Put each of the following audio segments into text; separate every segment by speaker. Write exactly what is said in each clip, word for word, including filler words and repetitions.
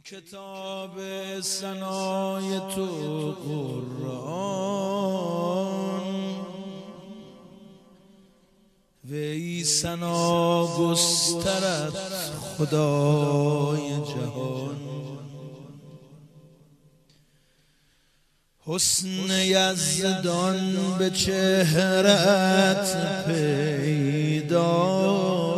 Speaker 1: کتاب ثنای تو قرآن وی ثنا گسترد خدای جهان. حسن یزدان به چهرت پیدا،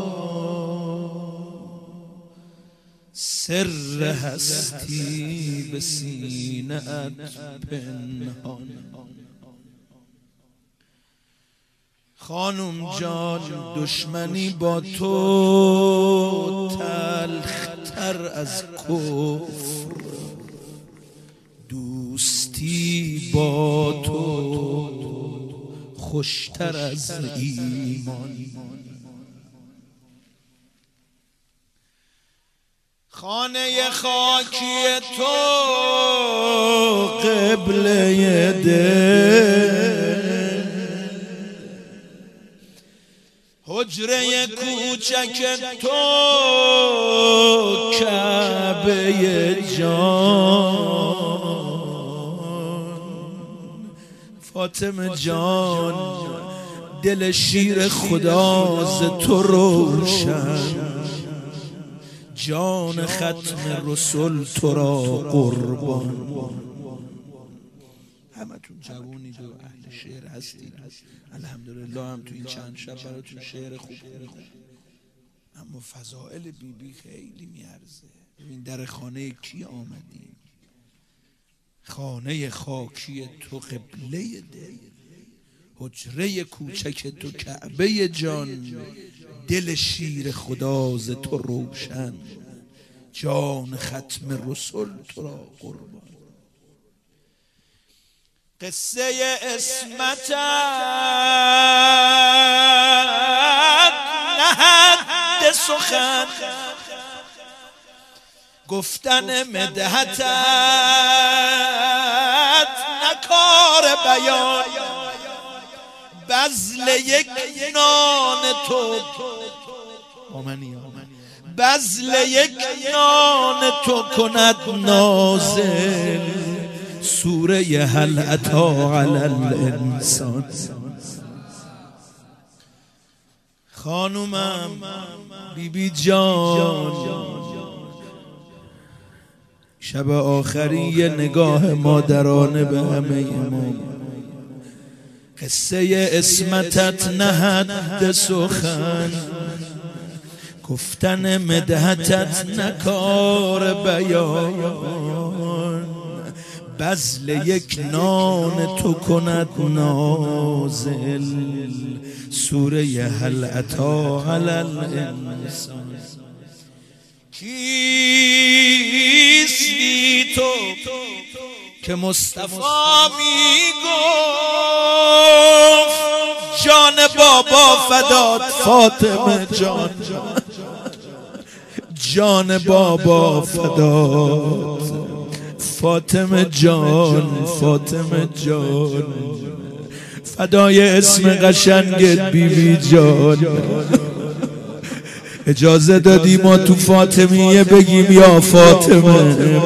Speaker 1: سر هستی به سینه ات پنهان. خانم جان دشمنی با تو تلختر از کفر، دوستی با تو خوشتر از ایمان. خانه خاکی تو قبله دل، حجره کوچک تو کعبه جان. فاطمه جان دل شیر خدا ز تو روشن، جان ختم رسول تو را قربان. همه تون جوونید و اهل شعر هستید، الحمدلله. هم تو این چند شب براتون شعر خوب خوب، اما فضائل بی بی خیلی میارزه. ببین در خانه کی آمدیم؟ خانه خاکی تو قبله دل، حجره کوچک تو کعبه جان. دل شیر خدا ز تو روشن، جان ختم رسول تو را قربان. قصه اسمتت نه حد سخن، گفتن مدحتت نه کار بیان. بذل یک نان تو بذل یک نان تو کند نازل، سوره هل اتی علی الانسان. خانومم بی بی جان، شب آخری یه نگاه مادرانه به همه ما. قصه اسمتت نه حد سخن، گفتن مدحتت نه کار بیان. بذل یک نان تو کند نازل، سوره هل اتی علی الانسان. کیستی تو که مصطفی می گفت جان بابا فدات فاطمه جان، جان بابا فدات فاطمه جان، فاطمه جان فدای اسم قشنگت بی بی جان. اجازه دادی ما تو فاطمیه بگیم یا فاطمه.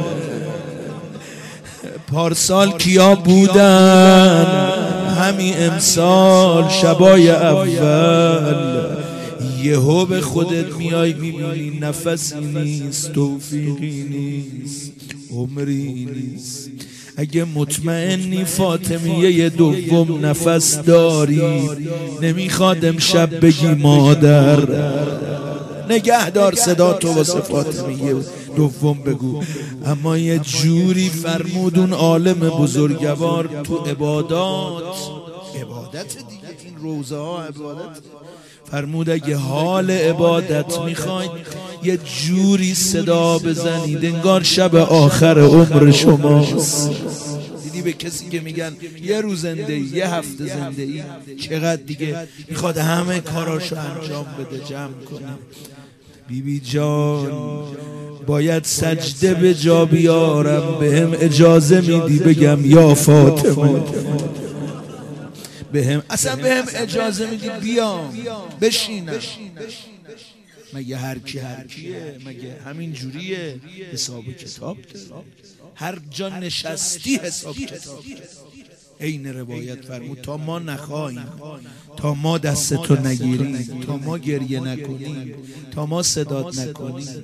Speaker 1: پارسال کیا بودن؟ همین امسال شبای اول. یهو به خودت میای میبینی نفسی نیست، توفیقی نیست، عمری نیست. اگه مطمئنی فاطمیه دوم نفس داری، نمیخواد امشب بگی مادر. نگهدار صدا تو واسه فاطمیه دوم بگو. اما یه جوری فرمودون عالم بزرگوار تو عبادات، عبادت دیگه، این روزه ها عبادت، فرمود اگه حال عبادت میخواید یه جوری صدا بزنید انگار شب آخر عمر شماست. دیدی به کسی که میگن یه روز زندگی، یه هفته زندگی، چقدر دیگه میخواد همه کاراشو انجام بده، جمع کنه. بی بی جان باید سجده به جا بیارم، به هم اجازه میدی بگم یا فاطمه؟ به هم اصلا به هم اجازه میدی بیام بشینم؟ مگه هر کی هر کیه؟ مگه همین جوریه؟ حساب کتاب داره. هر جا نشستی حساب کتاب. عین روایت فرمود تا ما نخواهیم، تا ما دستتو نگیریم، تا ما گریه نکنیم، تا ما صدات نکنیم.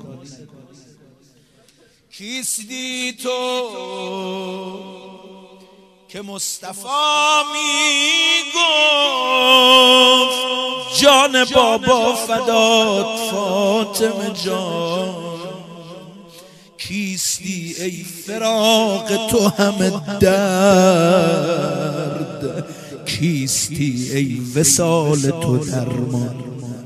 Speaker 1: کیستی تو که مصطفی می گفت جان بابا فدات فاطمه جان. کیستی ای فراق تو همه درد، کیستی ای وصال تو درمان.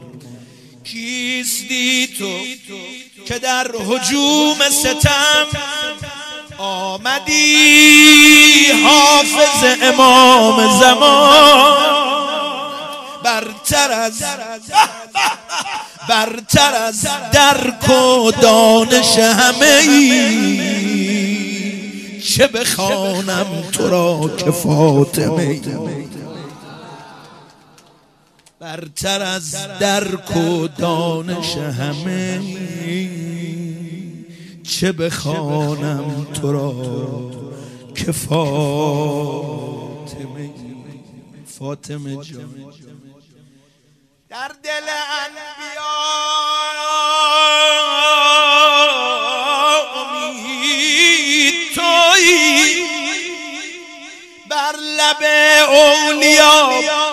Speaker 1: کیستی تو که در هجوم ستم آمدی حافظ امام زمان. برتر از برتر از درک و دانش همه ای، چه بخوانم تو را که فاطمه ای. برتر از درک و دانش همه ای، چه بخوانم تو را که فاطمه ای. فاطمه جان در دل انبیا امید تویی، بر لب اولیا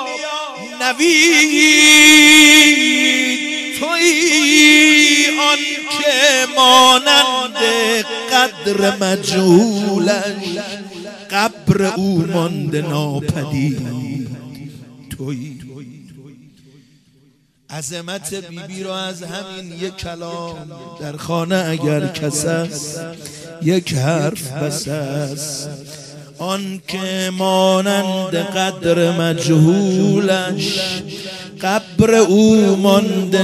Speaker 1: نوید تویی. آن که مانند قدر مجهولش قبر او مانده ناپدید تویی. عظمت بیبی را از همین یک کلام در خانه اگر کس است یک حرف بس است. آن که مانند قدر مجهولش قبر او مانده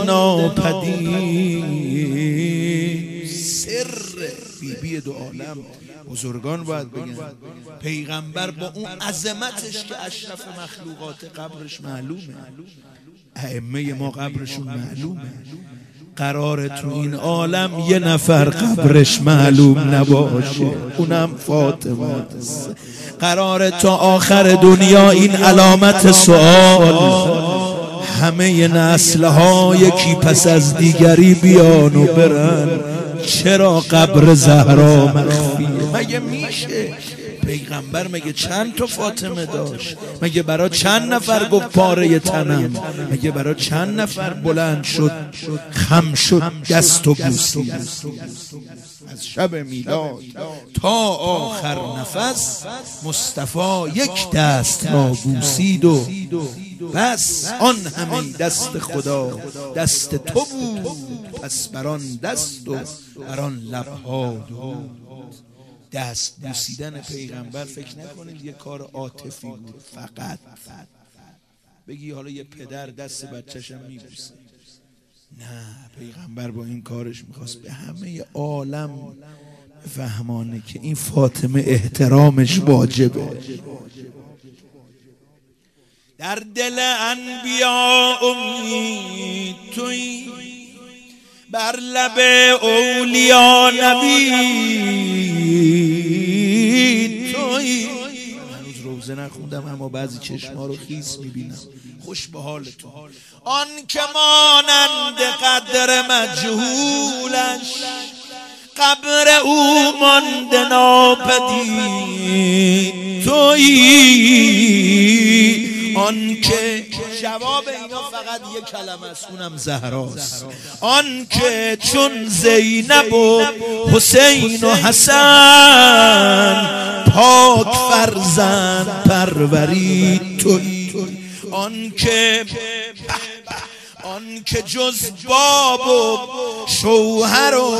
Speaker 1: ناپدید. سر بیبی دو عالم بزرگان باید بگن. پیغمبر با اون عظمتش که اشرف مخلوقات قبرش معلومه، ائمه ما قبرشون معلومه. قرار تو این عالم یه نفر قبرش معلوم نباشه، اونم فاطمه است. قرار تا آخر دنیا این علامت سوال همه نسل‌ها یکی پس از دیگری بیان و برن، چرا قبر زهرا مخفیه؟ مگه میشه؟ پیغمبر مگه چند تا فاطمه داشت؟ مگه برا چند نفر گفت پاره تنم؟ مگه برا چند نفر بلند شد خم شد دست و بوسید؟ از شب میلاد تا آخر نفس مصطفی یک دست نابوسید و بس. آن همه دست خدا دست تو بود، پس بران دست و بران لبها دود. دست بوسیدن پیغمبر فکر نکنید یه کار عاطفی بود فقط. بگی حالا یه پدر دست بچه‌شم میبوسه. نه، پیغمبر با این کارش میخواست به همه عالم فهمانه که این فاطمه احترامش واجبه. در دل انبیا امید تویی، بر لب اولیا نوید تویی. هنوز روزه نخوندم اما بعضی چشما رو خیس میبینم. خوش به حال تو. آن که مانند قدر مجهولش قبر او مانده ناپدید تویی. آن که جواب اینا فقط یک کلمه است، اونم زهراست. آن که چون زینب و حسین و حسن پاک فرزند پرورید تویی. آن که آن که جز باب و شوهر و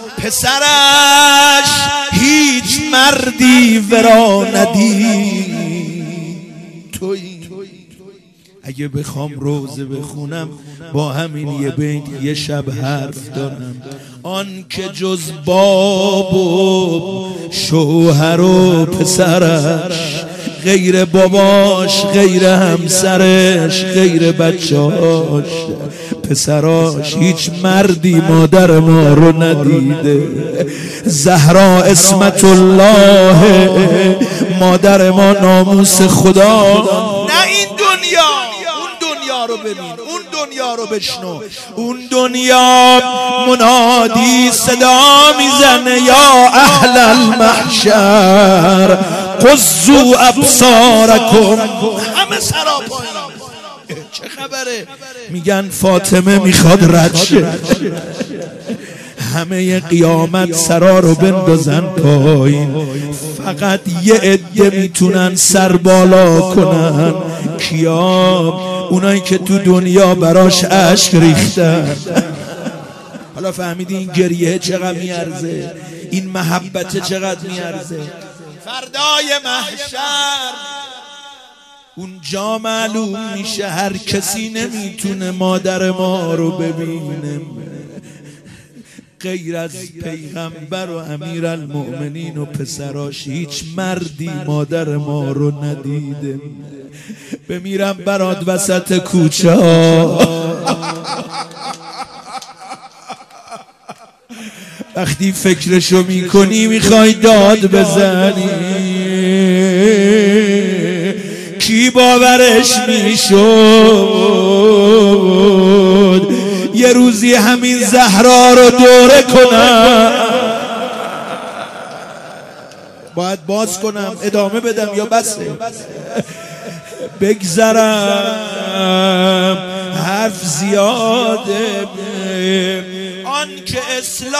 Speaker 1: پسرش هیچ مردی ورا ندید تویی. اگه بخوام روزه بخونم با همین یه بیت یه شب حرف دارم. آن که جز باب و شوهر و پسرش غیر باباش، غیر همسرش، غیر بچهاش، پسراش، هیچ مردی مادر ما رو ندیده. زهرا اسمت الله، مادر ما ناموس خدا. نه این دنیا، اون دنیا رو ببین، اون دنیا رو بشنو. اون دنیا منادی صدا میزنه یا اهل المحشر قضوا ابصارکم. همه سرا پایین. چه خبره؟ میگن فاطمه میخواد رد شه. همه قیامت سرا رو بندازن پایین، فقط یه عده میتونن سر بالا کنن. کیا؟ اونایی که تو دنیا براش اشک ریختن. حالا فهمیدی این گریه چقدر میارزه، این محبت چقدر میارزه. فردای محشر اونجا معلوم میشه هر کسی نمیتونه مادر ما رو ببینه غیر از پیغمبر و امیرالمؤمنین و پسراش. هیچ مردی مادر ما رو ندیده. بمیرم برات وسط کوچه ها، وقتی فکرشو میکنی میخوای داد بزنی. کی باورش میشد یه روزی همین زهرا رو دوره کنم؟ باید باز کنم ادامه بدم یا بسه؟ بگذرم حرف زیاده. آن که اسلام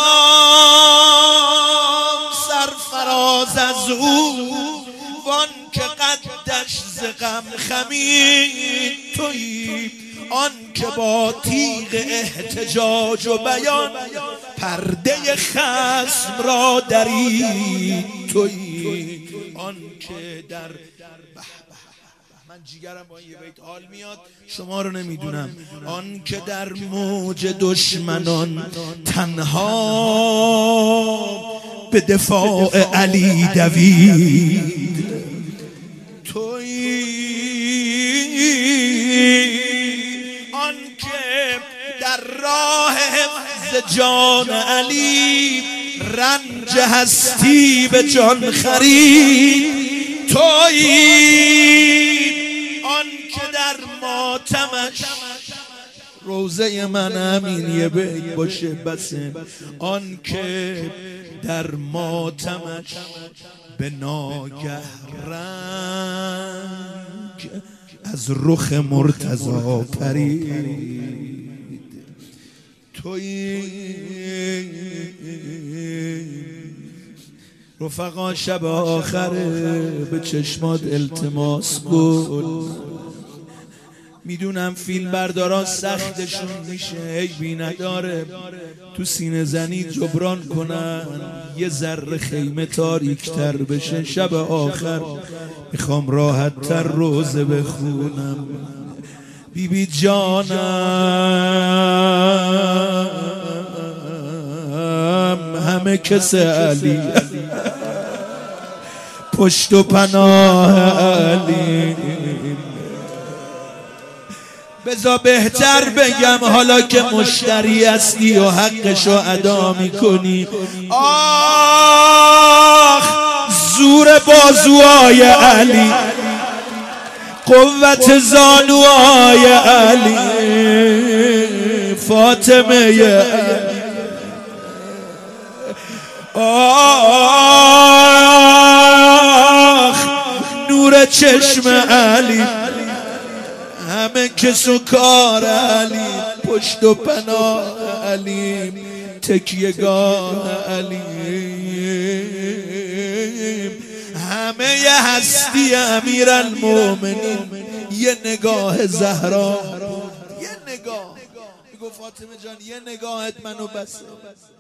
Speaker 1: سرفراز از او، وان که قدش ز غم خمید تویی، آن که با تیغ احتجاج و بیان پرده خصم را درید تویی، آن که در من جیگرم با این یه بیت حال میاد، شما رو نمیدونم. آن که در موج دشمنان تنها به دفاع علی دوید تویی، آن که در راه حفظ جان علی رنج هستی به جان خرید تویی، آن که در ماتمش روزه من همین یه بیت باشه بسه، آن که در ماتمش به ناگه رنگ از رخ مرتضی پرید تویی. رفقا شب آخره به چشمات التماس کن. میدونم فیلم بردارا سختشون میشه، عیبی نداره، تو سینه زنی جبران کنن، یه ذره خیمه تاریکتر بشه. شب آخر میخوام راحت تر روزه بخونم. بی بی جانم همه کس علی، پشت و پناه علی. بذار بهتر بگم حالا که مشتری هستی و حقشو ادا میکنی، آخ زور بازوهای علی، قوت زانوهای علی، فاطمه علی. آخ نور چشم علی، همه کس و کار علی، پشت و پناه علی، تکیهگاه علی، همه ی هستی امیرالمؤمنین. یه نگاه زهرا، یه نگاه، میگو فاطمه جان یه نگاهت منو بسه.